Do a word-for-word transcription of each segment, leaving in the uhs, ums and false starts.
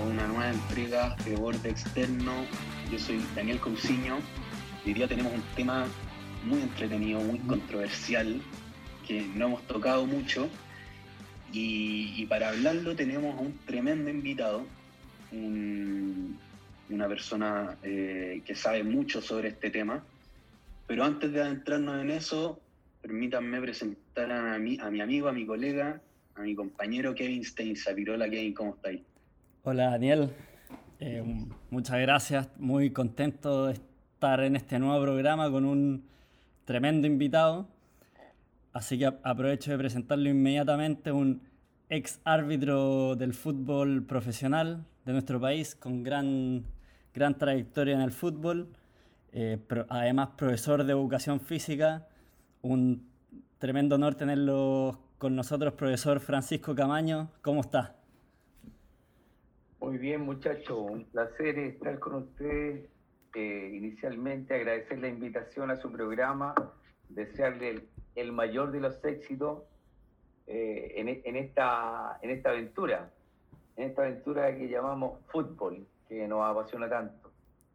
una nueva entrega de Borde Externo. Yo soy Daniel Cousiño. Hoy día tenemos un tema muy entretenido, muy controversial, que no hemos tocado mucho. Y, y para hablarlo tenemos a un tremendo invitado, un, una persona eh, que sabe mucho sobre este tema. Pero antes de adentrarnos en eso, permítanme presentar a mi, a mi amigo, a mi colega, a mi compañero Kevin Steinza. Pirola, Kevin, ¿cómo estáis? Hola Daniel, eh, muchas gracias, muy contento de estar en este nuevo programa con un tremendo invitado, así que aprovecho de presentarlo inmediatamente, un ex árbitro del fútbol profesional de nuestro país con gran, gran trayectoria en el fútbol, eh, pro, además profesor de educación física, un tremendo honor tenerlo con nosotros, profesor Francisco Camaño. ¿Cómo está? Muy bien, muchachos, un placer estar con ustedes. Eh, inicialmente agradecer la invitación a su programa, desearle el, el mayor de los éxitos eh, en, en, esta, en esta aventura, en esta aventura que llamamos fútbol, que nos apasiona tanto.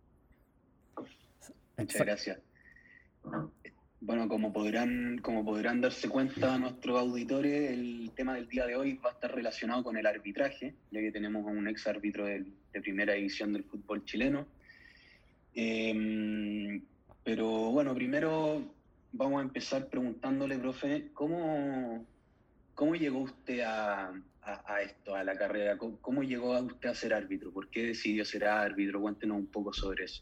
Muchas gracias. Bueno, como podrán, como podrán darse cuenta nuestros auditores, el tema del día de hoy va a estar relacionado con el arbitraje, ya que tenemos a un ex árbitro de, de primera división del fútbol chileno. Eh, pero bueno, primero vamos a empezar preguntándole, profe, ¿cómo, cómo llegó usted a, a, a esto, a la carrera? ¿Cómo, ¿Cómo llegó usted a ser árbitro? ¿Por qué decidió ser árbitro? Cuéntenos un poco sobre eso.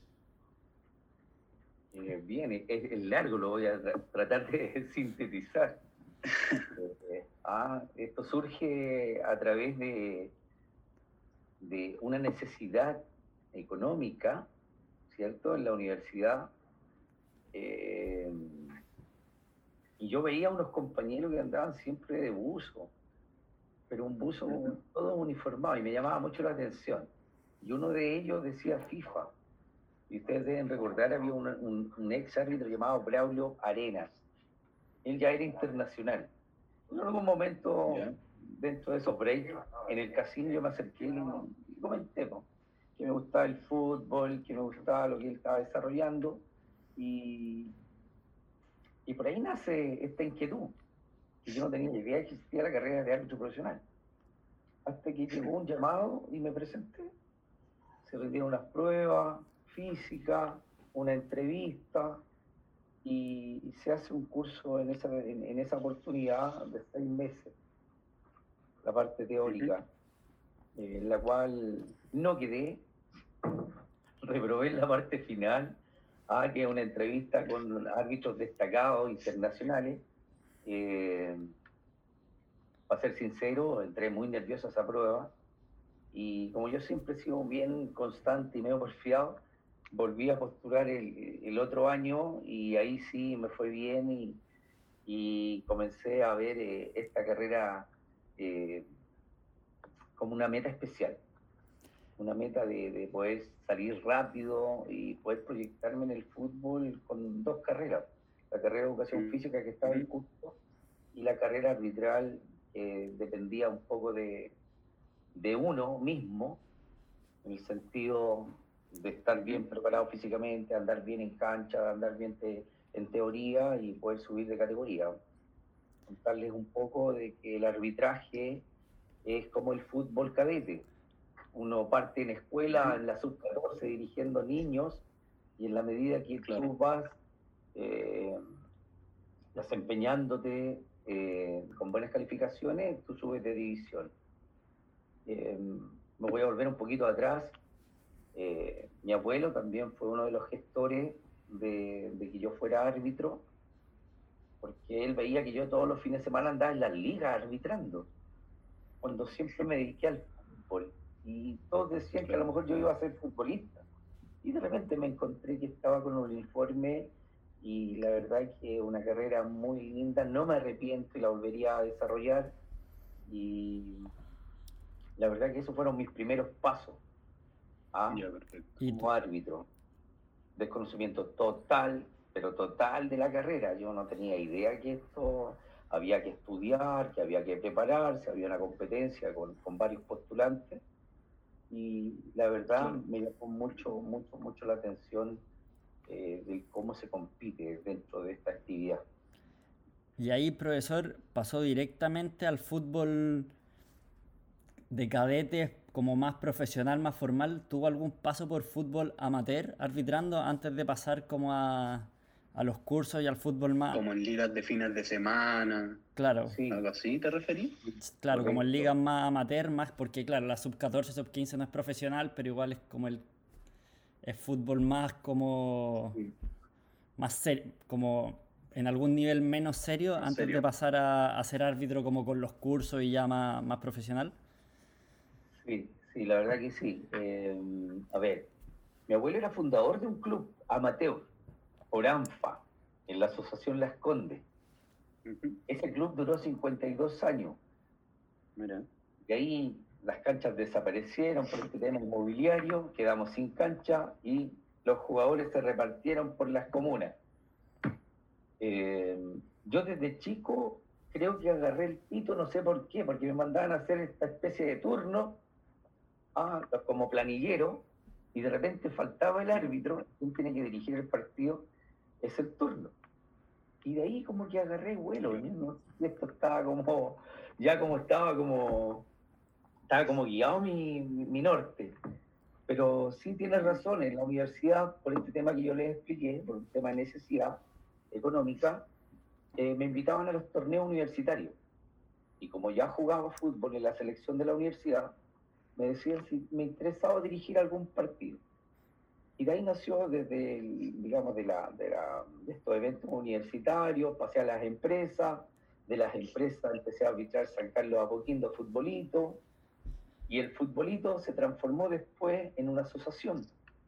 Eh, bien, es, es largo, lo voy a tratar de sintetizar. eh, ah, esto surge a través de, de una necesidad económica, ¿cierto? En la universidad. Eh, y yo veía a unos compañeros que andaban siempre de buzo, pero un buzo uh-huh. todo uniformado, y me llamaba mucho la atención. Y uno de ellos decía FIFA. Y ustedes deben recordar, había un, un, un ex árbitro llamado Braulio Arenas. Él ya era internacional. En algún momento, yeah. dentro de esos breaks, en el casino yo me acerqué y comenté ¿no? que me gustaba el fútbol, que me gustaba lo que él estaba desarrollando. Y, y por ahí nace esta inquietud. Y yo no tenía idea que existía la carrera de árbitro profesional. Hasta que llegó un llamado y me presenté. Se rindieron unas pruebas física, una entrevista, y, y se hace un curso en esa, en, en esa oportunidad de seis meses, la parte teórica, eh, en la cual no quedé, reprobé en la parte final, ah, que es una entrevista con árbitros destacados internacionales. Eh, para ser sincero, entré muy nervioso a esa prueba, y como yo siempre he sido bien constante y medio porfiado, volví a postular el, el otro año, y ahí sí me fue bien, y, y comencé a ver eh, esta carrera eh, como una meta especial, una meta de, de poder salir rápido y poder proyectarme en el fútbol con dos carreras, la carrera de educación física que estaba en curso y la carrera arbitral que dependía un poco de, de uno mismo, en el sentido de estar bien preparado físicamente, andar bien en cancha, andar bien te, en teoría y poder subir de categoría. Contarles un poco de que el arbitraje es como el fútbol cadete. Uno parte en escuela, en la sub catorce, dirigiendo niños, y en la medida que claro. tú vas eh, desempeñándote eh, con buenas calificaciones, tú subes de división. Eh, me voy a volver un poquito atrás. Eh, mi abuelo también fue uno de los gestores de, de que yo fuera árbitro, porque él veía que yo todos los fines de semana andaba en las ligas arbitrando, cuando siempre me dediqué al fútbol, y todos decían que a lo mejor yo iba a ser futbolista, y de repente me encontré que estaba con un uniforme, y la verdad es que una carrera muy linda, no me arrepiento y la volvería a desarrollar, y la verdad que esos fueron mis primeros pasos. ¿Ah? Ya, como árbitro, desconocimiento total, pero total de la carrera. Yo no tenía idea que esto había que estudiar, que había que prepararse, había una competencia con, con varios postulantes, y la verdad Sí. me llamó mucho, mucho, mucho la atención eh, de cómo se compite dentro de esta actividad. Y ahí, profesor, pasó directamente al fútbol de cadetes como más profesional, más formal. ¿Tuvo algún paso por fútbol amateur arbitrando antes de pasar como a, a los cursos y al fútbol más? Como en ligas de fines de semana, Claro, Sí, algo así, ¿te referís? claro, como en ligas correcto. más amateur, más porque claro, la sub catorce, sub quince no es profesional, pero igual es como el es fútbol más como Sí, más serio, como en algún nivel menos serio ¿En antes de serio? pasar a, a ser árbitro como con los cursos y ya más, más profesional. sí, sí, la verdad que sí. Eh, a ver, mi abuelo era fundador de un club amateur, Oranfa, en la Asociación Las Condes. Ujú. Ese club duró cincuenta y dos años. Mira, De ahí las canchas desaparecieron por este tema inmobiliario, quedamos sin cancha y los jugadores se repartieron por las comunas. Eh, yo desde chico creo que agarré el pito, no sé por qué, porque me mandaban a hacer esta especie de turno ah, como planillero y de repente faltaba el árbitro, quien tiene que dirigir el partido, es el turno. Y de ahí como que agarré vuelo, claro. ¿no? No sé si esto estaba como, ya como estaba como, estaba como guiado mi, mi, mi norte. Pero sí tienes razón, en la universidad, por este tema que yo les expliqué, por un tema de necesidad económica, eh, me invitaban a los torneos universitarios. Y como ya jugaba fútbol en la selección de la universidad, me decían si me interesaba dirigir algún partido. Y de ahí nació desde, el, digamos, de, la, de, la, de estos eventos universitarios, pasé a las empresas, de las empresas empecé a arbitrar San Carlos Apoquindo futbolito, y el futbolito se transformó después en una asociación.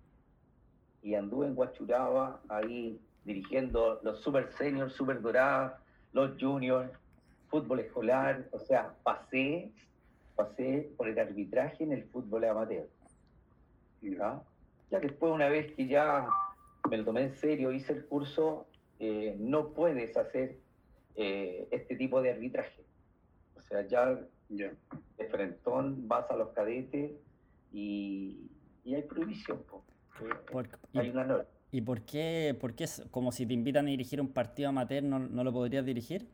Y anduve en Guachuraba ahí dirigiendo los super seniors, super doradas, los juniors, fútbol escolar, o sea, pasé, pasé por el arbitraje en el fútbol amateur. ¿Ya? Ya después, una vez que ya me lo tomé en serio, hice el curso, eh, no puedes hacer eh, este tipo de arbitraje. O sea, ya Ya. de frentón vas a los cadetes y, y hay prohibición, po. Eh, Por- hay y, una norma. ¿Y por qué, por qué es como si te invitan a dirigir un partido amateur, no, no lo podrías dirigir?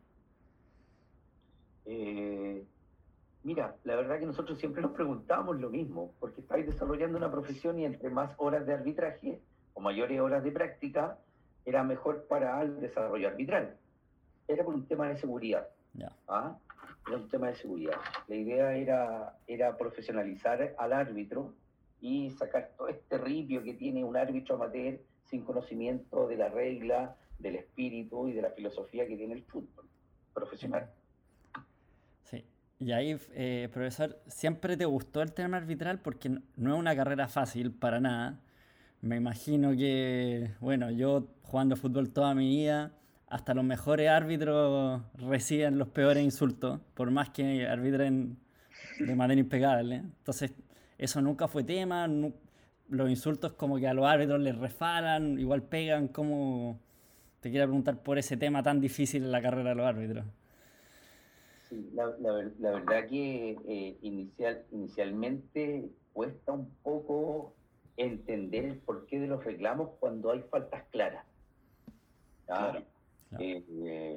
Eh, Mira, la verdad que nosotros siempre nos preguntábamos lo mismo, porque estáis desarrollando una profesión y entre más horas de arbitraje o mayores horas de práctica, era mejor para el desarrollo arbitral. Era por un tema de seguridad. Ya. ¿Ah? Era un tema de seguridad. La idea era, era profesionalizar al árbitro y sacar todo este ripio que tiene un árbitro amateur sin conocimiento de la regla, del espíritu y de la filosofía que tiene el fútbol profesional. Sí. Y ahí, eh, profesor, ¿siempre te gustó el tema arbitral? Porque no, no es una carrera fácil para nada. Me imagino que, bueno, yo jugando fútbol toda mi vida, hasta los mejores árbitros reciben los peores insultos, por más que arbitren de manera impecable. Entonces, eso nunca fue tema. nu- los insultos como que a los árbitros les refalan, igual pegan. Como te quiero preguntar por ese tema tan difícil en la carrera de los árbitros. Sí, la, la, ver- la verdad que eh, inicial, inicialmente cuesta un poco entender el porqué de los reclamos cuando hay faltas claras. ¿Ya? Claro, Claro. Eh, eh,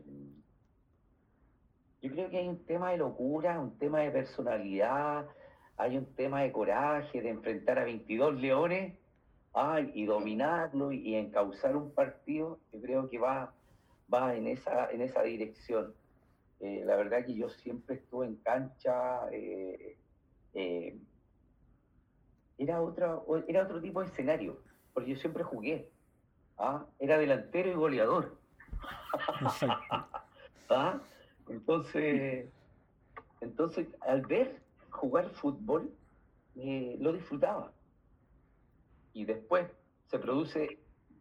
yo creo que hay un tema de locura, un tema de personalidad, hay un tema de coraje, de enfrentar a veintidós leones ay, y dominarlo y, y encauzar un partido. Yo creo que va, va en esa, en esa dirección. Eh, la verdad que yo siempre estuve en cancha, eh, eh, era, otra, era otro tipo de escenario, porque yo siempre jugué, ¿ah? Era delantero y goleador. Perfecto. ¿Ah? Entonces, entonces, al ver jugar fútbol, eh, lo disfrutaba. Y después se produce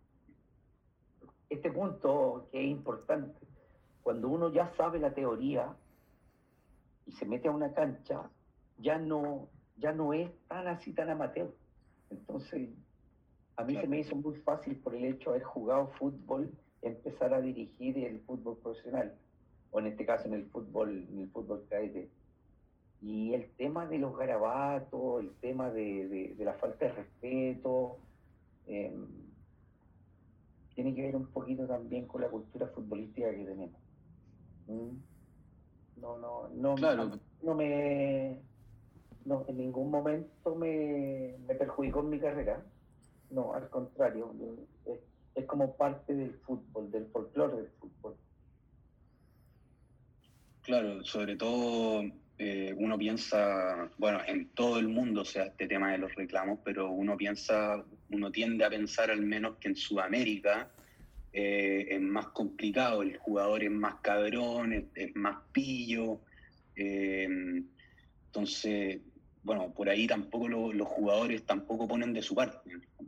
este punto que es importante. Cuando uno ya sabe la teoría y se mete a una cancha, ya no, ya no es tan así, tan amateur. Entonces, a mí se claro. me hizo muy fácil por el hecho de haber jugado fútbol, empezar a dirigir el fútbol profesional, o en este caso en el fútbol, en el fútbol cadete. Y el tema de los garabatos, el tema de, de, de la falta de respeto, eh, tiene que ver un poquito también con la cultura futbolística que tenemos. ¿Mm? No, no, no, Claro, no me, no, en ningún momento me, me perjudicó en mi carrera. No, al contrario, es, es como parte del fútbol, del folclore del fútbol. claro, sobre todo eh, uno piensa, bueno, en todo el mundo, o sea, este tema de los reclamos, pero uno piensa, uno tiende a pensar al menos que en Sudamérica eh, es más complicado, el jugador es más cabrón, es, es más pillo, eh, entonces, bueno, por ahí tampoco lo, los jugadores tampoco ponen de su parte.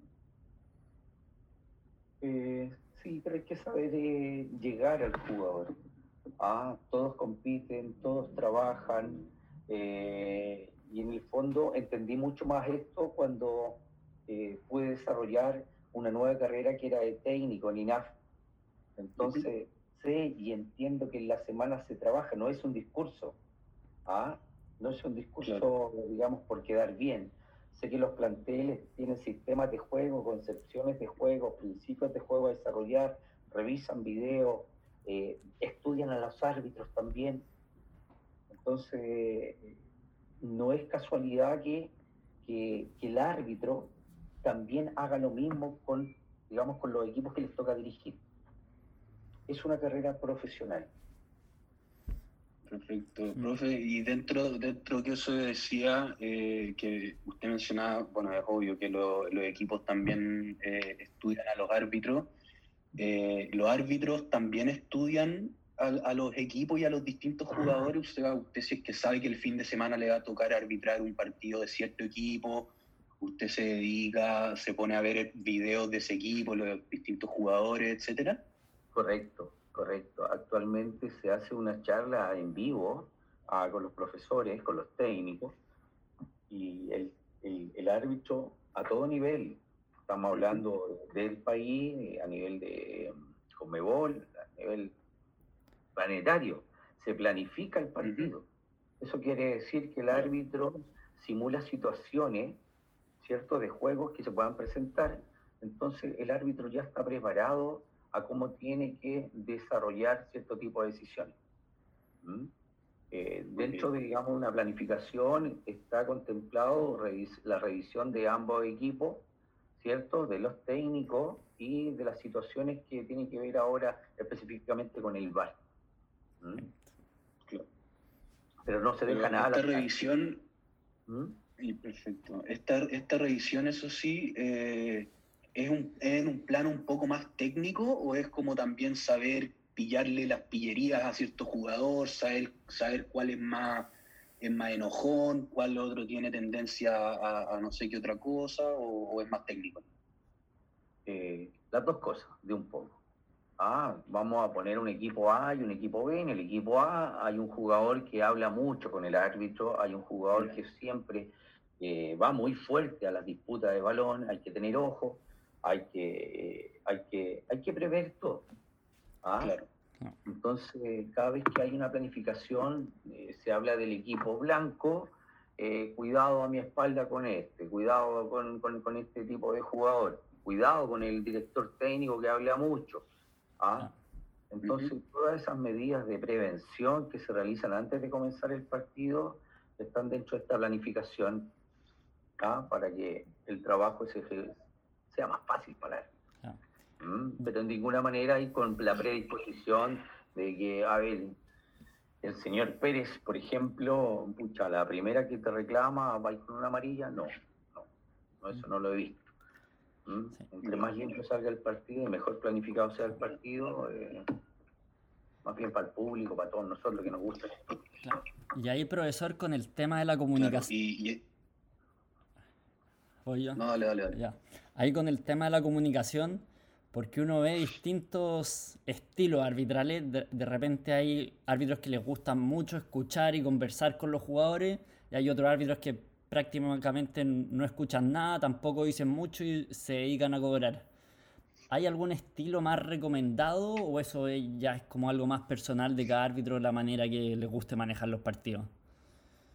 Eh, sí, pero hay que saber eh, llegar al jugador. Ah, todos compiten, todos trabajan, eh, y en el fondo entendí mucho más esto cuando eh, pude desarrollar una nueva carrera que era de técnico en I N A F. Entonces, sé y entiendo que en la semana se trabaja, no es un discurso, ¿ah? No es un discurso, claro, digamos, por quedar bien. Sé que los planteles tienen sistemas de juego, concepciones de juego, principios de juego a desarrollar, revisan videos, eh, estudian a los árbitros también. Entonces, no es casualidad que, que, que el árbitro también haga lo mismo con, digamos, con los equipos que les toca dirigir. Es una carrera profesional. Perfecto, profe, y dentro, dentro que eso decía, eh, que usted mencionaba, bueno, es obvio que lo, los equipos también eh, estudian a los árbitros. Eh, los árbitros también estudian a, a los equipos y a los distintos jugadores. Usted, usted si es que sabe que el fin de semana le va a tocar arbitrar un partido de cierto equipo, usted se dedica, se pone a ver videos de ese equipo, los distintos jugadores, etcétera. Correcto, correcto. Actualmente se hace una charla en vivo ah, con los profesores, con los técnicos, y el, el, el árbitro a todo nivel. Estamos hablando del país, a nivel de Conmebol, a nivel planetario. Se planifica el partido. Eso quiere decir que el árbitro simula situaciones, ¿cierto?, de juegos que se puedan presentar. Entonces el árbitro ya está preparado a cómo tiene que desarrollar cierto tipo de decisiones. ¿Mm? Eh, dentro de, digamos, una planificación está contemplado revis- la revisión de ambos equipos, ¿cierto?, de los técnicos y de las situaciones que tienen que ver ahora específicamente con el V A R. ¿Mm? Claro. Pero no se deja Pero nada. Esta revisión, ¿Mm? y perfecto, esta, esta revisión, eso sí, eh, ¿es, un, ¿es en un plano un poco más técnico o es como también saber pillarle las pillerías a cierto jugador, saber, saber cuál es más, es más enojón, cuál otro tiene tendencia a, a no sé qué otra cosa, o, o es más técnico? Eh, las dos cosas, de un poco. Ah, vamos a poner un equipo A y un equipo B. En el equipo A hay un jugador que habla mucho con el árbitro, hay un jugador que siempre eh, va muy fuerte a las disputas de balón, hay que tener ojo, hay que, eh, hay que, hay que prever todo. ¿Ah? Claro. Entonces, cada vez que hay una planificación, eh, se habla del equipo blanco, eh, cuidado a mi espalda con este, cuidado con, con, con este tipo de jugador, cuidado con el director técnico que habla mucho. ¿Ah? Entonces, uh-huh. todas esas medidas de prevención que se realizan antes de comenzar el partido están dentro de esta planificación, ¿ah?, para que el trabajo se, sea más fácil para él. Ah. ¿Mm? Pero en ninguna manera hay con la predisposición de que, a ver, el señor Pérez, por ejemplo, pucha, la primera que te reclama va a ir con una amarilla, no, no, no, eso no lo he visto. ¿Mm? Sí. Entre más limpio salga el partido y mejor planificado sea el partido, eh, más bien para el público, para todos nosotros que nos gusta. Claro. Y ahí, profesor, con el tema de la comunicación. Claro, y, y... ¿Voy yo? No, dale, dale, dale. Ya. Ahí con el tema de la comunicación, porque uno ve distintos estilos arbitrales. De, de repente hay árbitros que les gusta mucho escuchar y conversar con los jugadores, y hay otros árbitros que prácticamente no escuchan nada, tampoco dicen mucho y se dedican a cobrar. ¿Hay algún estilo más recomendado o eso ya es como algo más personal de cada árbitro, la manera que les guste manejar los partidos?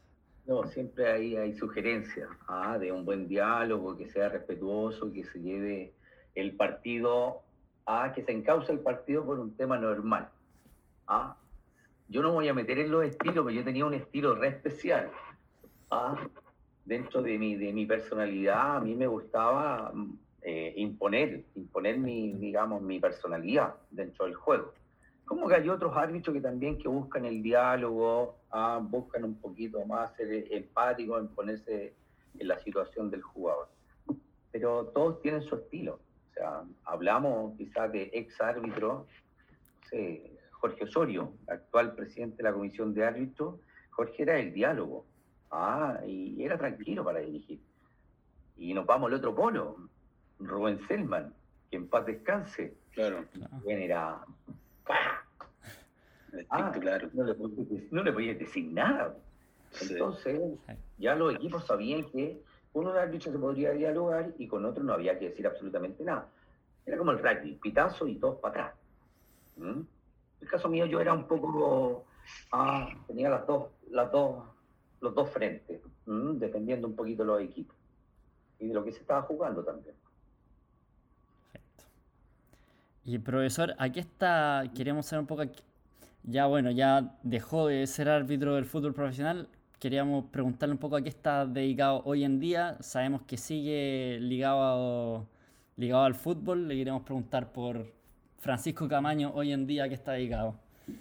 No, siempre hay, hay sugerencias ¿ah? de un buen diálogo, que sea respetuoso, que se lleve el partido a que se encauce el partido por un tema normal. ¿ah? Yo no voy a meter en los estilos, pero yo tenía un estilo re especial. ¿ah? Dentro de mi, de mi personalidad, a mí me gustaba eh, imponer, imponer mi, digamos, mi personalidad dentro del juego. Como que hay otros árbitros que también que buscan el diálogo, ah, buscan un poquito más ser empáticos en ponerse en la situación del jugador. Pero todos tienen su estilo. O sea, hablamos quizás de ex árbitro, no sé, Jorge Osorio, actual presidente de la Comisión de Árbitros. Jorge era el diálogo, ah, y era tranquilo para dirigir. Y nos vamos al otro polo, Rubén Selman, que en paz descanse. Claro. Bien, era... ¡pah! Ah, claro. No le, no le podías decir nada. Entonces, sí. Ya los equipos sabían que con un árbitro se podría dialogar y con otro no había que decir absolutamente nada. Era como el rugby, pitazo y todos para atrás. ¿Mm? En el caso mío yo era un poco... Ah, tenía las dos, las dos, los dos frentes, ¿Mm? Dependiendo un poquito de los equipos. Y de lo que se estaba jugando también. Perfecto. Y profesor, aquí está, queríamos saber un poco... Aquí, ya bueno, ya dejó de ser árbitro del fútbol profesional. Queríamos preguntarle un poco a qué está dedicado hoy en día. Sabemos que sigue ligado, ligado al fútbol. Le queremos preguntar por Francisco Camaño, hoy en día, ¿a qué está dedicado?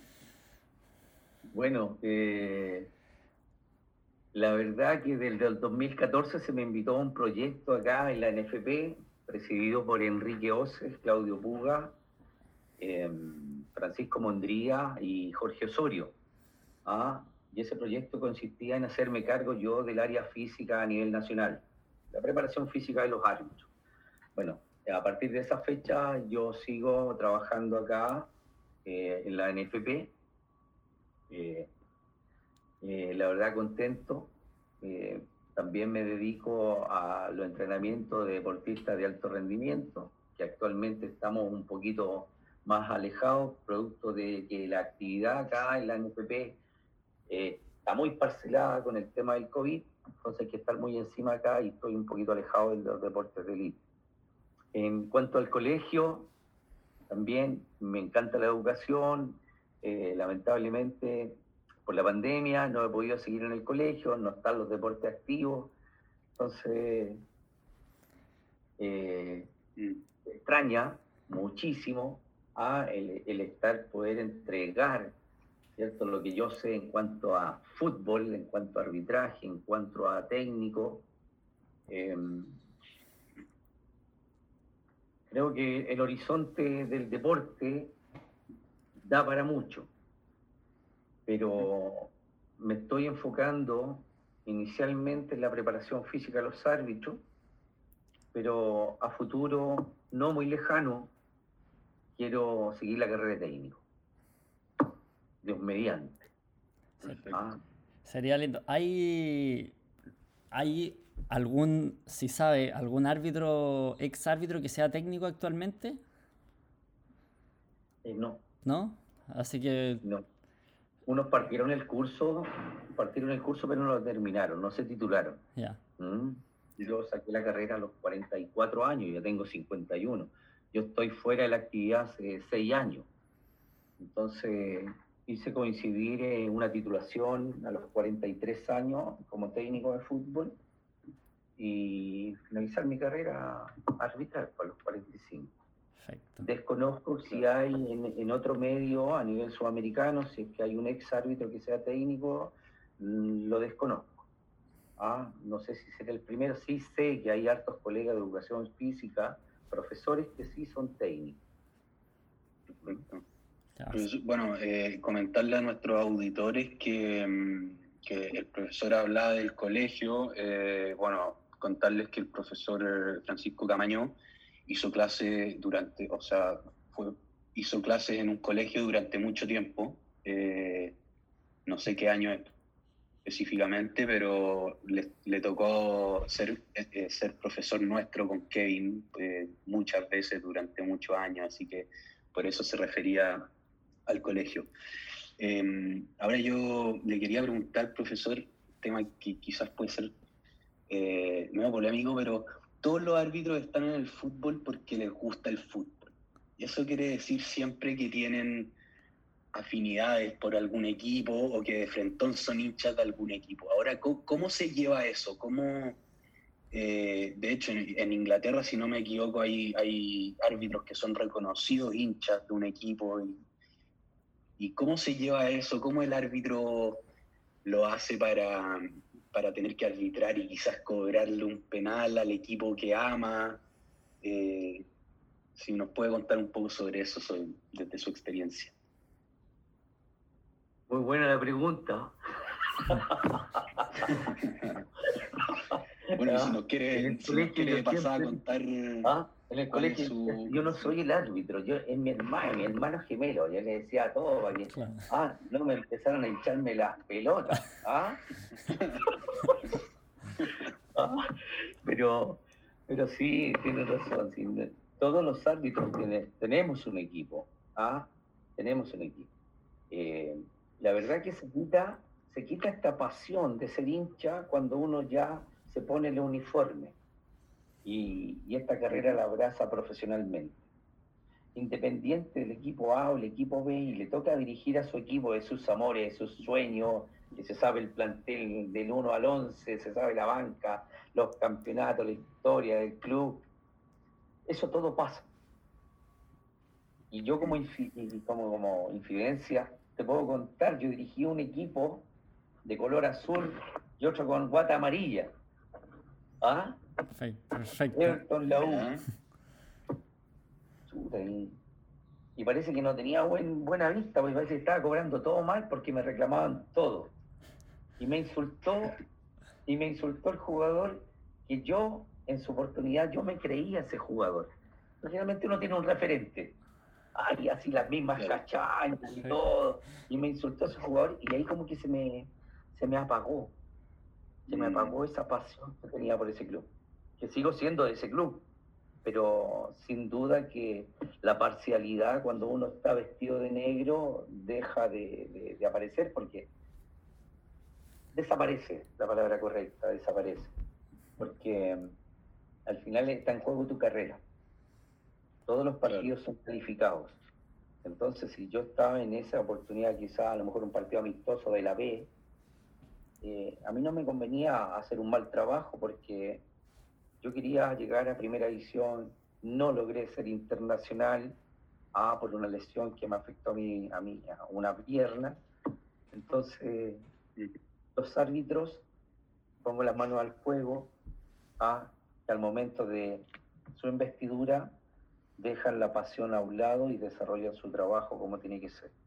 Bueno, eh, la verdad que desde el dos mil catorce se me invitó a un proyecto acá en la N F P, presidido por Enrique Oces, Claudio Puga, eh, Francisco Mondría y Jorge Osorio. ¿ah? Y ese proyecto consistía en hacerme cargo yo del área física a nivel nacional, la preparación física de los árbitros. Bueno, a partir de esa fecha yo sigo trabajando acá eh, en la N F P. Eh, eh, la verdad contento. Eh, también me dedico a los entrenamientos de deportistas de alto rendimiento, que actualmente estamos un poquito más alejados, producto de que la actividad acá en la N F P eh, está muy parcelada con el tema del COVID, entonces hay que estar muy encima acá y estoy un poquito alejado de los deportes de élite. En cuanto al colegio, también me encanta la educación, eh, lamentablemente por la pandemia no he podido seguir en el colegio, no están los deportes activos, entonces eh, extraña muchísimo a el, el estar, poder entregar, ¿cierto?, lo que yo sé en cuanto a fútbol, en cuanto a arbitraje, en cuanto a técnico. Eh, creo que el horizonte del deporte da para mucho, pero me estoy enfocando inicialmente en la preparación física de los árbitros, pero a futuro no muy lejano quiero seguir la carrera de técnico. Dios mediante. Ah. Sería lindo. ¿Hay, hay algún, si sabe, algún árbitro, ex árbitro que sea técnico actualmente? Eh, no. ¿No? Así que... No. Unos partieron el curso, partieron el curso pero no lo terminaron, no se titularon. Ya. Yeah. ¿Mm? Yo saqué la carrera a los cuarenta y cuatro años, ya tengo cincuenta y uno. Yo estoy fuera de la actividad hace seis años. Entonces hice coincidir eh, una titulación a los cuarenta y tres años como técnico de fútbol y finalizar mi carrera arbitral a los cuarenta y cinco. Perfecto. Desconozco si hay en, en otro medio a nivel sudamericano, si es que hay un ex árbitro que sea técnico, lo desconozco. Ah, no sé si será el primero, sí sé que hay hartos colegas de educación física, profesores que sí son técnicos. Perfecto. Pues, bueno, eh, comentarle a nuestros auditores que, que el profesor hablaba del colegio, eh, bueno, contarles que el profesor Francisco Camaño hizo clase durante, o sea, fue, hizo clases en un colegio durante mucho tiempo, eh, no sé qué año específicamente, pero le, le tocó ser, eh, ser profesor nuestro con Kevin eh, muchas veces durante muchos años, así que por eso se refería al colegio. Eh, ahora yo le quería preguntar, profesor, tema que quizás puede ser eh, medio polémico, pero todos los árbitros están en el fútbol porque les gusta el fútbol. Y eso quiere decir siempre que tienen afinidades por algún equipo o que de frentón son hinchas de algún equipo. Ahora, ¿cómo, cómo se lleva eso? ¿Cómo, eh, de hecho, en, en Inglaterra, si no me equivoco, hay, hay árbitros que son reconocidos hinchas de un equipo. Y, ¿y cómo se lleva eso? ¿Cómo el árbitro lo hace para, para tener que arbitrar y quizás cobrarle un penal al equipo que ama? Eh, si nos puede contar un poco sobre eso, sobre, desde su experiencia. Muy buena la pregunta. Bueno, y si nos quiere, si nos quiere pasar siempre, a contar... ¿Ah? En el colegio su... yo no soy el árbitro, yo es mi hermano, mi hermano gemelo, yo le decía a todos para que, claro. ah, no me empezaron a hincharme las pelotas, ¿ah? ¿Ah? Pero, pero sí, tiene razón, sí, todos los árbitros tiene, tenemos un equipo, ¿ah? Tenemos un equipo. Eh, la verdad que se quita, se quita esta pasión de ser hincha cuando uno ya se pone el uniforme y, y esta carrera la abraza profesionalmente. Independiente del equipo A o el equipo B, y le toca dirigir a su equipo de sus amores, de sus sueños, que se sabe el plantel del uno al once, se sabe la banca, los campeonatos, la historia del club. Eso todo pasa. Y yo como, infi- como, como infidencia te puedo contar, yo dirigí un equipo de color azul y otro con guata amarilla. ¿Ah? Perfecto, perfecto. Everton, la U. Y, y parece que no tenía buen, buena vista, porque parece que estaba cobrando todo mal porque me reclamaban todo. Y me insultó, y me insultó el jugador que yo, en su oportunidad, yo me creía ese jugador. Pero generalmente uno tiene un referente. Ay, así las mismas cachañas y todo. Y me insultó ese jugador y ahí como que se me, se me apagó. Se me apagó esa pasión que tenía por ese club. Que sigo siendo de ese club. Pero sin duda que la parcialidad cuando uno está vestido de negro deja de, de, de aparecer porque desaparece, la palabra correcta, desaparece. Porque al final está en juego tu carrera. Todos los partidos claro. son calificados. Entonces, si yo estaba en esa oportunidad, quizá a lo mejor un partido amistoso de la B, eh, a mí no me convenía hacer un mal trabajo porque yo quería llegar a primera división, no logré ser internacional, ah, por una lesión que me afectó a mí, a mí, a una pierna. Entonces, los árbitros, pongo las manos al fuego, ah, que al momento de su investidura, dejan la pasión a un lado y desarrollan su trabajo como tiene que ser.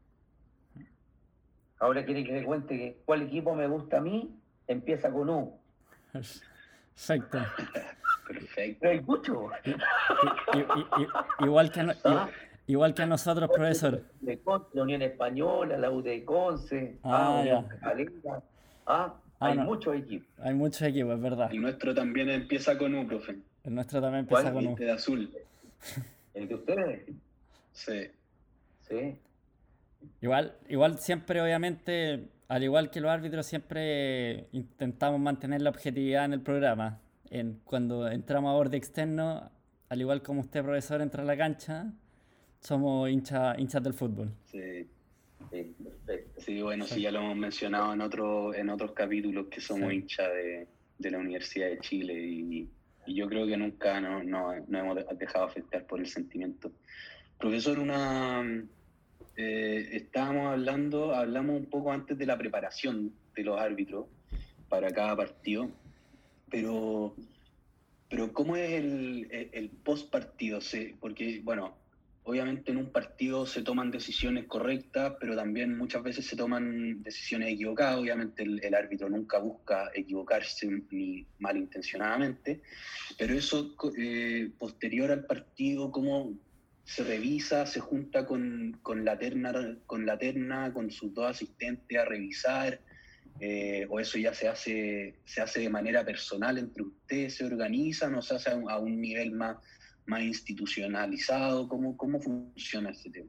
Ahora quiere que le cuente que cuál equipo me gusta a mí, empieza con U. Perfecto. Perfecto. Pero hay mucho. I, i, i, i, igual, que a, no, ¿Ah? igual que a nosotros, profesor. De Conce, la Unión Española, la U de Conce, ah, ah, Unión Calera. Ah, ah, hay no. muchos equipos. Hay muchos equipos, es verdad. El nuestro también empieza con U, profe. El nuestro también empieza ¿Cuál? con U. Este de azul. ¿El de ustedes? Sí. Sí. Igual, igual siempre, obviamente, al igual que los árbitros, siempre intentamos mantener la objetividad en el programa. En, cuando entramos a borde externo, al igual como usted, profesor, entra a la cancha, somos hincha, hinchas del fútbol. Sí. Sí, perfecto. Sí, bueno, sí, ya lo hemos mencionado en, otro, en otros capítulos que somos sí. hinchas de, de la Universidad de Chile y, y yo creo que nunca nos no, no hemos dejado afectar por el sentimiento. Profesor, una... Eh, estábamos hablando, hablamos un poco antes de la preparación de los árbitros para cada partido, pero, pero ¿cómo es el, el, el post partido? Porque, bueno, obviamente en un partido se toman decisiones correctas, pero también muchas veces se toman decisiones equivocadas. Obviamente el, el árbitro nunca busca equivocarse ni malintencionadamente, pero eso eh, posterior al partido, ¿cómo se revisa, se junta con, con, la terna, con la terna, con sus dos asistentes a revisar, eh, o eso ya se hace, se hace de manera personal entre ustedes, se organizan o se hace a un, a un nivel más, más institucionalizado? ¿Cómo, ¿Cómo funciona ese tema?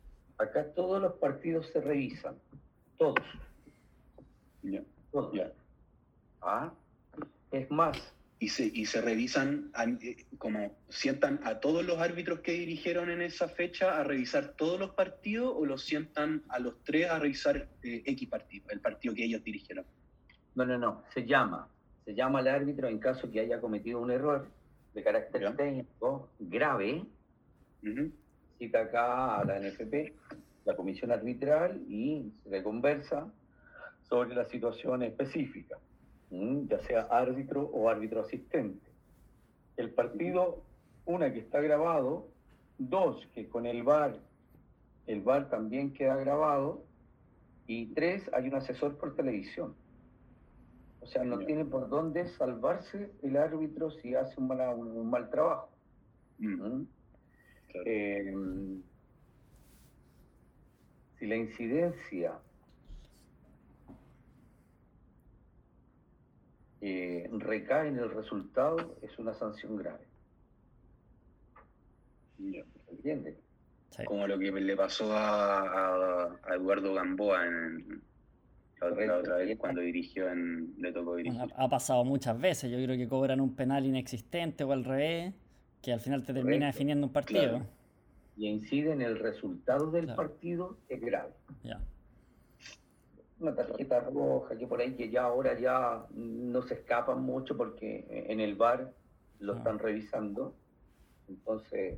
Acá todos los partidos se revisan, todos. Yeah. todos. Yeah. ¿Ah? Es más, Y se, y se revisan, a- eh, como sientan a todos los árbitros que dirigieron en esa fecha a revisar todos los partidos, o los sientan a los tres a revisar eh, X partido, el partido que ellos dirigieron. no, no, no, se llama, se llama al árbitro en caso que haya cometido un error de carácter ¿Ya? técnico grave, Ujú. cita acá a la N F P, la comisión arbitral, y se le conversa sobre la situación específica, ¿m? Ya sea árbitro o árbitro asistente. El partido, una, que está grabado; dos, que con el V A R, el V A R también queda grabado; y tres, hay un asesor por televisión. O sea, no Ya. tiene por dónde salvarse el árbitro si hace un, mala- un- un mal trabajo. Mm, ¿m? claro. Eh, si la incidencia eh, recae en el resultado, es una sanción grave. Ya. ¿Entiendes? Sí. Como lo que le pasó a, a- a Eduardo Gamboa en, la, otra, la otra vez cuando dirigió en le tocó dirigir. Bueno, ha ha pasado muchas veces. Yo creo que cobran un penal inexistente o al revés, que al final te termina Correcto. definiendo un partido. Claro. Y incide en el resultado del Claro. partido, es grave. Ya. Una tarjeta roja que por ahí que ya ahora ya no se escapan mucho porque en el V A R lo Ah. están revisando. Entonces,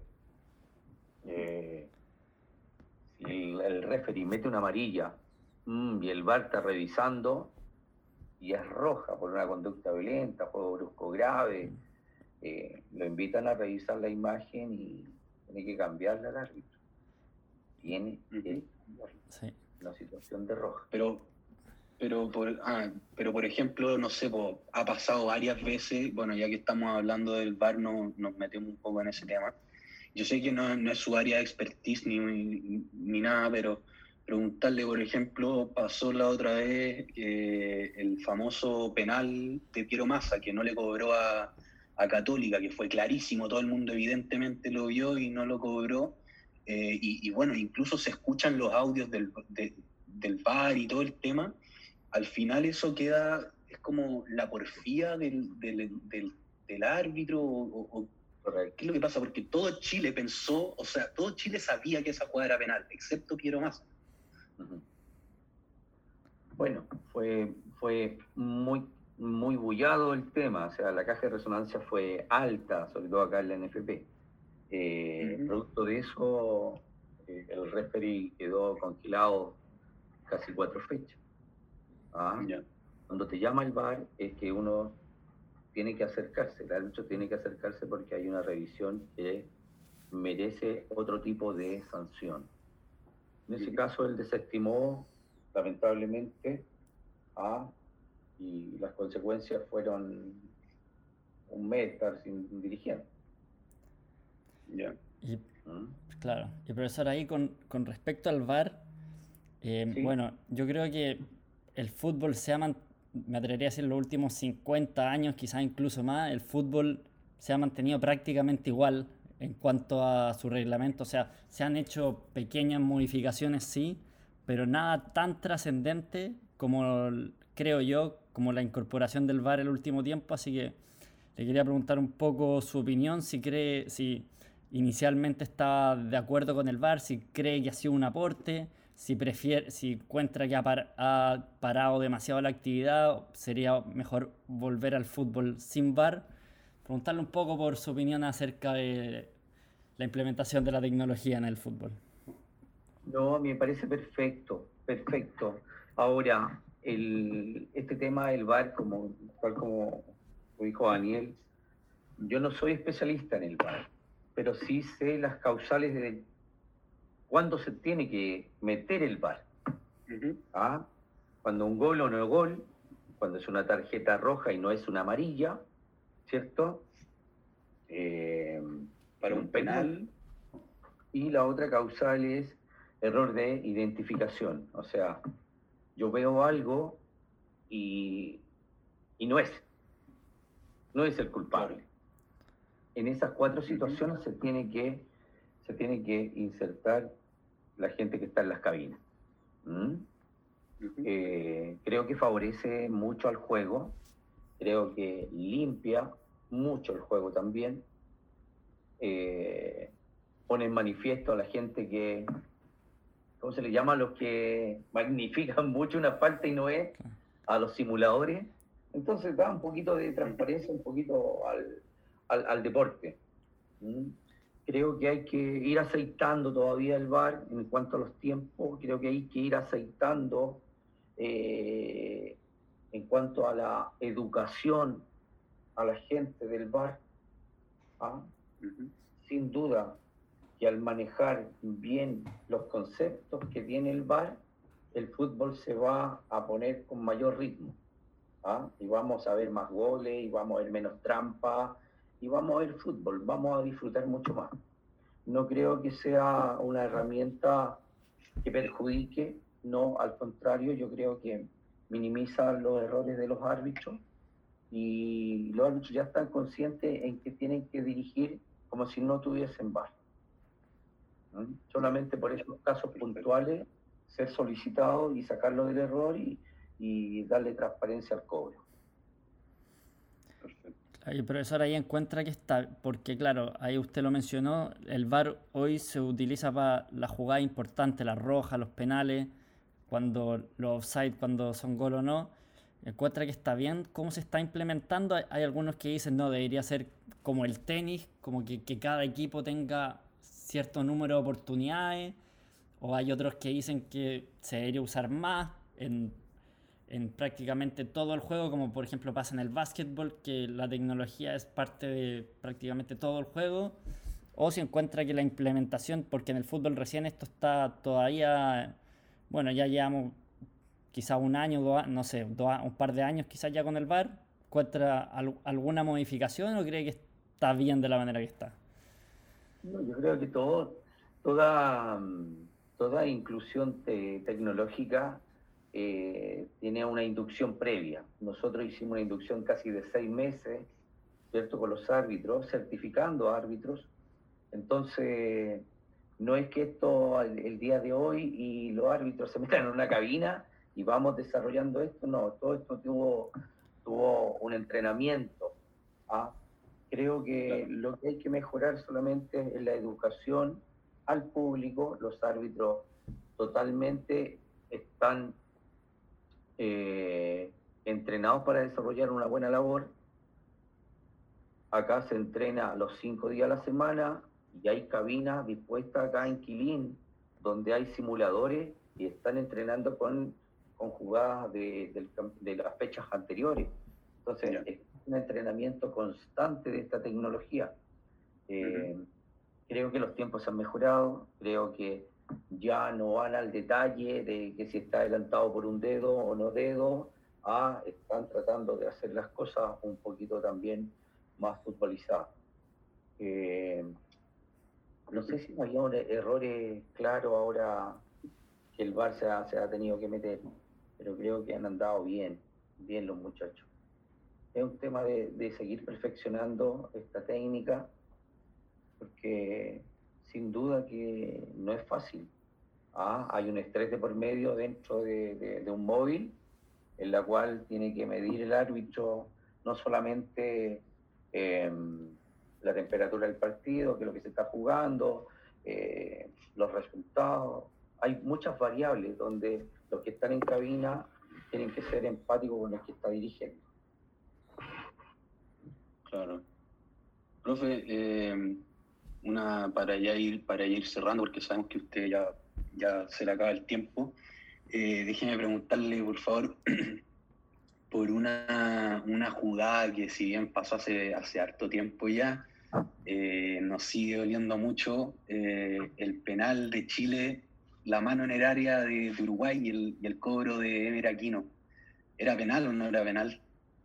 eh, si el, el referee mete una amarilla mm, y el V A R está revisando y es roja por una conducta violenta, juego brusco grave, eh, lo invitan a revisar la imagen y tiene que cambiarla al árbitro. Tiene que cambiarla. Sí. Una situación de roja. Pero, pero, por, ah, pero por ejemplo, no sé, po, ha pasado varias veces, bueno, ya que estamos hablando del V A R, no, nos metemos un poco en ese tema. Yo sé que no, no es su área de expertise ni, ni, ni nada, pero preguntarle, por ejemplo, pasó la otra vez eh, el famoso penal de Piero Massa, que no le cobró a, a Católica, que fue clarísimo, todo el mundo evidentemente lo vio y no lo cobró. Eh, y, y bueno, incluso se escuchan los audios del, de, del V A R y todo el tema. Al final eso queda, es como la porfía del, del, del, del árbitro, o, o Correcto. ¿qué es lo que pasa? Porque todo Chile pensó, o sea, todo Chile sabía que esa jugada era penal, excepto Piero Massa. Uh-huh. Bueno, fue, fue muy, muy bullado el tema, o sea, la caja de resonancia fue alta, sobre todo acá en la N F P. Eh, Uh-huh. Producto de eso, eh, el referee quedó congelado casi cuatro fechas. ¿Ah? Ya. Cuando te llama el V A R es que uno tiene que acercarse, el árbitro tiene que acercarse porque hay una revisión que merece otro tipo de sanción. En ese Uh-huh. caso él desestimó, lamentablemente, ¿ah? Y las consecuencias fueron un mes estar sin dirigente. Ya. Y, ¿Mm? claro. Y profesor, ahí con, con respecto al V A R, eh, Sí. bueno, yo creo que el fútbol se ha mantenido, me atrevería a decir, los últimos cincuenta años, quizás incluso más, el fútbol se ha mantenido prácticamente igual en cuanto a su reglamento. O sea, se han hecho pequeñas modificaciones, sí, pero nada tan trascendente como, creo yo, como la incorporación del V A R el último tiempo. Así que le quería preguntar un poco su opinión, si cree, si inicialmente está de acuerdo con el V A R, si cree que ha sido un aporte, si prefiere, si encuentra que ha, par, ha parado demasiado la actividad, sería mejor volver al fútbol sin V A R. Preguntarle un poco por su opinión acerca de la implementación de la tecnología en el fútbol. No, me parece perfecto, perfecto. Ahora, el, este tema del V A R, como, tal como lo dijo Daniel, yo no soy especialista en el V A R, pero sí sé las causales de cuándo se tiene que meter el V A R. Uh-huh. ¿Ah? Cuando un gol o no gol, cuando es una tarjeta roja y no es una amarilla, ¿cierto? Eh, Para un penal. Y la otra causal es error de identificación. O sea, yo veo algo y, y no es. No es el culpable. Claro. En esas cuatro situaciones uh-huh. se tiene que, se tiene que insertar la gente que está en las cabinas. ¿Mm? Uh-huh. Eh, creo que favorece mucho al juego creo que limpia mucho el juego también, eh, pone en manifiesto a la gente que, ¿cómo se le llama? A los que magnifican mucho una falta y no es, a los simuladores. Entonces da un poquito de transparencia, un poquito al, al, al deporte. ¿Mm? Creo que hay que ir aceitando todavía el V A R en cuanto a los tiempos, creo que hay que ir aceitando eh, en cuanto a la educación a la gente del V A R. ¿Ah? Uh-huh. Sin duda que al manejar bien los conceptos que tiene el V A R, el fútbol se va a poner con mayor ritmo. ¿Ah? Y vamos a ver más goles, y vamos a ver menos trampa, y vamos a ver fútbol, vamos a disfrutar mucho más. No creo que sea una herramienta que perjudique, no, al contrario, yo creo que minimiza los errores de los árbitros, y los árbitros ya están conscientes en que tienen que dirigir como si no tuviesen V A R. ¿Mm? Solamente por esos casos puntuales, ser solicitado y sacarlo del error y, y darle transparencia al cobro. Perfecto. El profesor ahí encuentra que está, porque claro, ahí usted lo mencionó, el V A R hoy se utiliza para la jugada importante, las rojas, los penales, cuando los offside, cuando son gol o no. Encuentra que está bien cómo se está implementando. Hay, hay algunos que dicen, no, debería ser como el tenis, como que, que cada equipo tenga cierto número de oportunidades, o hay otros que dicen que se debería usar más en, en prácticamente todo el juego, como por ejemplo pasa en el básquetbol, que la tecnología es parte de prácticamente todo el juego, o si encuentra que la implementación, porque en el fútbol recién esto está todavía, bueno, ya llevamos quizá un año, dos, no sé, dos, un par de años quizás ya con el V A R, ¿encuentra al, alguna modificación o cree que está bien de la manera que está? No, yo creo que todo, toda, toda inclusión te, tecnológica eh, tiene una inducción previa. Nosotros hicimos una inducción casi de seis meses, ¿cierto?, con los árbitros, certificando árbitros. Entonces, no es que esto el, el día de hoy y los árbitros se metan en una cabina y vamos desarrollando esto, no, todo esto tuvo, tuvo un entrenamiento. ¿Ah? Creo que lo que hay que mejorar solamente es la educación al público. Los árbitros totalmente están eh, entrenados para desarrollar una buena labor. Acá se entrena los cinco días a la semana y hay cabinas dispuestas acá en Quilín, donde hay simuladores y están entrenando con, con jugadas de, de, de las fechas anteriores. Entonces, yeah. es un entrenamiento constante de esta tecnología. Eh, uh-huh. Creo que los tiempos han mejorado, creo que ya no van al detalle de que si está adelantado por un dedo o no dedo, ah, están tratando de hacer las cosas un poquito también más futbolizadas. Eh, no sé si había errores claros ahora que el V A R se ha, se ha tenido que meter, pero creo que han andado bien, bien los muchachos. Es un tema de, de seguir perfeccionando esta técnica, porque sin duda que no es fácil. Ah, hay un estrés de por medio dentro de, de, de un móvil, en la cual tiene que medir el árbitro no solamente eh, la temperatura del partido, que es lo que se está jugando, eh, los resultados. Hay muchas variables donde los que están en cabina tienen que ser empáticos con los que está dirigiendo. Claro. Profe, eh, una para ya ir para ir cerrando, porque sabemos que usted ya, ya se le acaba el tiempo. Eh, déjeme preguntarle, por favor, por una, una jugada que si bien pasó hace, hace harto tiempo ya, eh, nos sigue doliendo mucho, eh, el penal de Chile, la mano en el área de, de Uruguay y el, y el cobro de Emer Aquino. ¿Era penal o no era penal?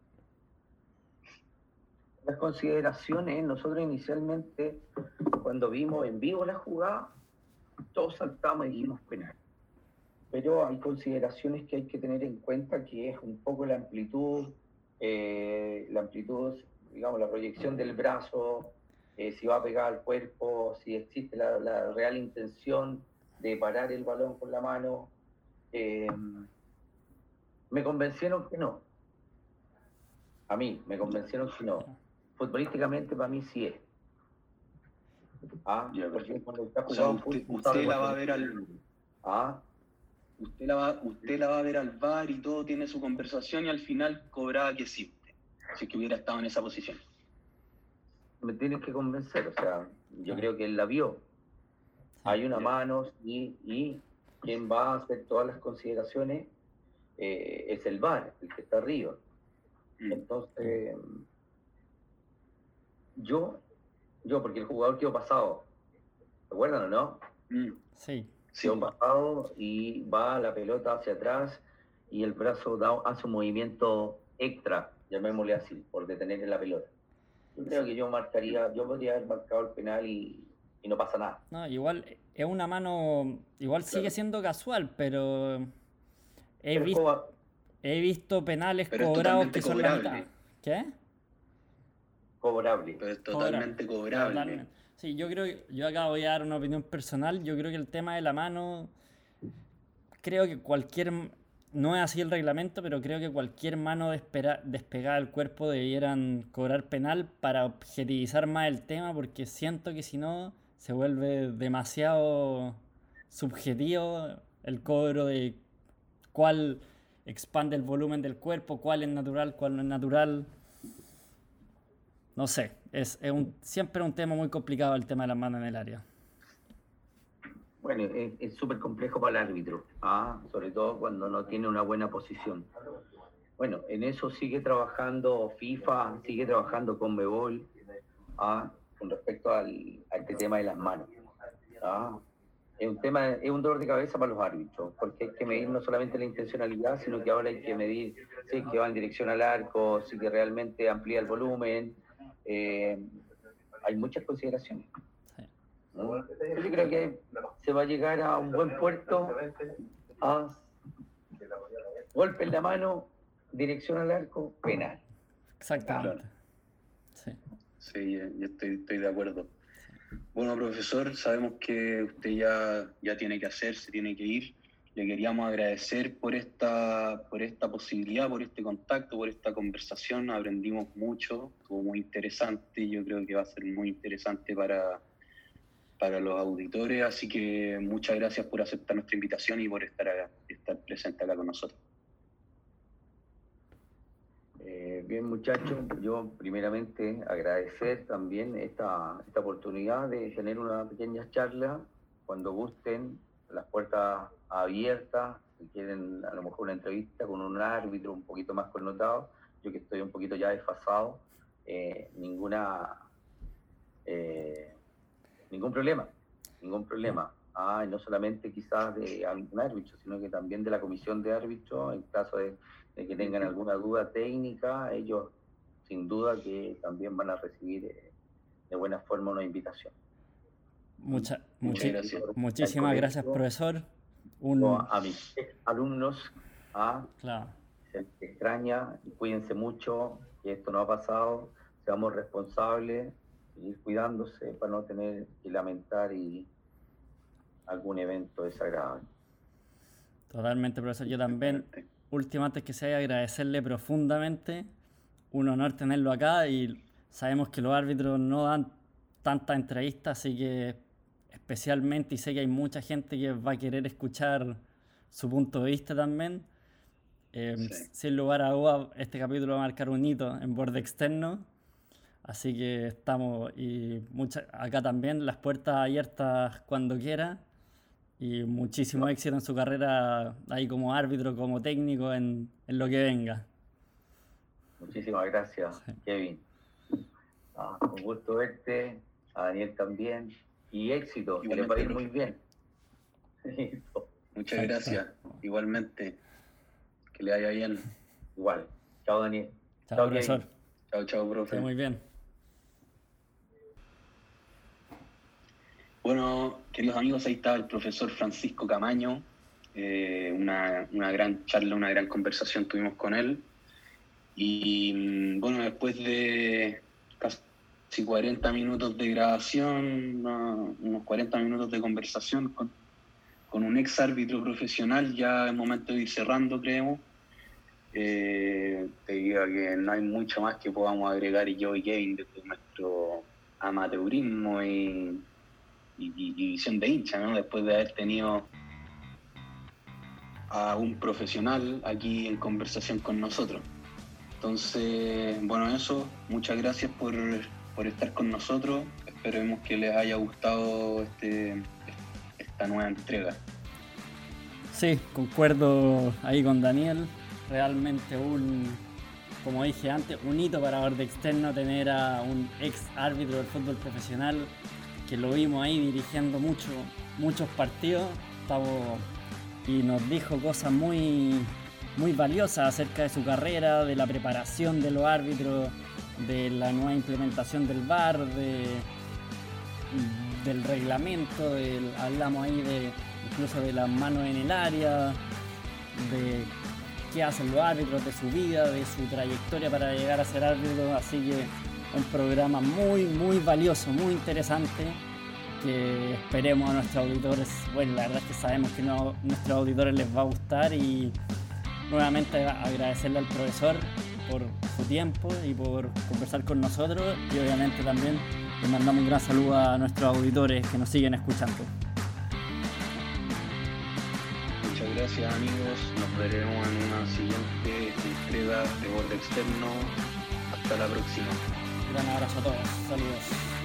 Las consideraciones, nosotros inicialmente, cuando vimos en vivo la jugada, todos saltamos y dijimos penal. Pero hay consideraciones que hay que tener en cuenta, que es un poco la amplitud, eh, la amplitud, digamos, la proyección del brazo, eh, si va a pegar al cuerpo, si existe la, la real intención de parar el balón con la mano. Eh, me convencieron que no. A mí, me convencieron que no. Futbolísticamente para mí sí es. Ah, Ya, porque perfecto. cuando está O sea, jugado usted, fútbol, usted sabe la va a cuando- ver al, Ah, usted la va, usted la va a ver al V A R y todo, tiene su conversación y al final cobraba que sí, si es que hubiera estado en esa posición. me tienen que convencer, o sea, yo Ah. creo que él la vio. Hay una Ya. mano y, y quien va a hacer todas las consideraciones eh, es el V A R, el que está arriba. Mm. Entonces, yo, yo, porque el jugador quedó pasado, ¿recuerdan o no? Mm. Sí, Sí, Quedó pasado y va la pelota hacia atrás y el brazo da, hace un movimiento extra, llamémosle así, por detener la pelota. Yo creo que yo marcaría, yo podría haber marcado el penal y, y no pasa nada. no, igual es una mano, igual sigue Claro. siendo casual, pero he, Pero es vis- como- he visto penales Pero es cobrados totalmente que son la cobrable. mitad. ¿Qué? cobrable. pero es totalmente cobrable. Totalmente. Sí, yo creo que, yo acá voy a dar una opinión personal, yo creo que el tema de la mano, creo que cualquier, no es así el reglamento, pero creo que cualquier mano despera- despegada del cuerpo debieran cobrar penal para objetivizar más el tema, porque siento que si no se vuelve demasiado subjetivo el cobro de cuál expande el volumen del cuerpo, cuál es natural, cuál no es natural. No sé, es, es un, siempre un tema muy complicado el tema de las manos en el área. Bueno, es es súper complejo para el árbitro, ¿ah? Sobre todo cuando no tiene una buena posición. Bueno, en eso sigue trabajando FIFA, sigue trabajando Conmebol, ¿ah? Con respecto al, a este tema de las manos. ¿Ah? Es un tema, es un dolor de cabeza para los árbitros, porque hay que medir no solamente la intencionalidad, sino que ahora hay que medir si es que va en dirección al arco, si que realmente amplía el volumen. Eh, hay muchas consideraciones. Sí. ¿No? Yo creo que se va a llegar a un buen puerto, a golpe en la mano, dirección al arco, penal. Exactamente. Claro. Sí. Sí, ya- ya estoy, estoy de acuerdo. Bueno, profesor, sabemos que usted ya, ya tiene que hacer, se tiene que ir. Le queríamos agradecer por esta, por esta posibilidad, por este contacto, por esta conversación. Aprendimos mucho, estuvo muy interesante. Yo creo que va a ser muy interesante para, para los auditores. Así que muchas gracias por aceptar nuestra invitación y por estar, acá, estar presente acá con nosotros. Eh, bien, muchachos, yo primeramente agradecer también esta, esta oportunidad de tener una pequeña charla. Cuando gusten, las puertas abiertas, si quieren a lo mejor una entrevista con un árbitro un poquito más connotado, yo que estoy un poquito ya desfasado, eh, ninguna, eh, ningún problema, ningún problema. Ah, y no solamente quizás de algún árbitro, sino que también de la comisión de árbitros, en caso de, de que tengan alguna duda técnica, ellos sin duda que también van a recibir eh, de buena forma una invitación. Mucha, Muchas muchi- gracias. muchísimas Al gracias, colegio, profesor. o Un, a mis alumnos, ah, claro, se les extraña, y cuídense mucho, que esto no ha pasado, seamos responsables, seguir cuidándose para no tener que lamentar y algún evento desagradable. totalmente, profesor. Yo también, último antes que sea, agradecerle profundamente. Un honor tenerlo acá y sabemos que los árbitros no dan tantas entrevistas, así que especialmente, y sé que hay mucha gente que va a querer escuchar su punto de vista también. Eh, Sí. Sin lugar a dudas, este capítulo va a marcar un hito en borde externo. Así que estamos, y mucha, acá también, las puertas abiertas cuando quiera. Y muchísimo éxito en su carrera ahí como árbitro, como técnico, en, en lo que venga. Muchísimas gracias, Sí. Kevin. Ah, un gusto verte, a Daniel también. Y éxito, que les va a ir muy bien. Listo. Muchas Perfecto. gracias. Igualmente. Que le vaya bien. Igual. Chao, Daniel. Chao, Chao, profesor. Kevin. Chao, chao, Que profe. esté muy bien. Bueno, queridos amigos, ahí está el profesor Francisco Camaño. Eh, una, una gran charla, una gran conversación tuvimos con él. Y bueno, después de casi cuarenta minutos de grabación, no, unos cuarenta minutos de conversación con, con un ex árbitro profesional, ya es momento de ir cerrando, creemos. eh, te digo que no hay mucho más que podamos agregar yo y Kevin desde nuestro amateurismo y, y, y visión de hincha, ¿no? Después de haber tenido a un profesional aquí en conversación con nosotros. Entonces, bueno, eso, muchas gracias por, por estar con nosotros. Esperemos que les haya gustado este, esta nueva entrega. Sí, concuerdo ahí con Daniel. Realmente un, como dije antes, un hito para Borde Externo tener a un ex árbitro del fútbol profesional que lo vimos ahí dirigiendo mucho, muchos partidos. Estamos, y nos dijo cosas muy, muy valiosas acerca de su carrera, de la preparación de los árbitros, de la nueva implementación del V A R, de, del reglamento, del, hablamos ahí de incluso de las manos en el área, de qué hacen los árbitros, de su vida, de su trayectoria para llegar a ser árbitro. Así que un programa muy, muy valioso, muy interesante, que esperemos a nuestros auditores, bueno, la verdad es que sabemos que no, a nuestros auditores les va a gustar, y nuevamente agradecerle al profesor por su tiempo y por conversar con nosotros, y obviamente también les mandamos un gran saludo a nuestros auditores que nos siguen escuchando. Muchas gracias, amigos, nos veremos en una siguiente entrega de Borde Externo. Hasta la próxima. Un gran abrazo a todos, saludos.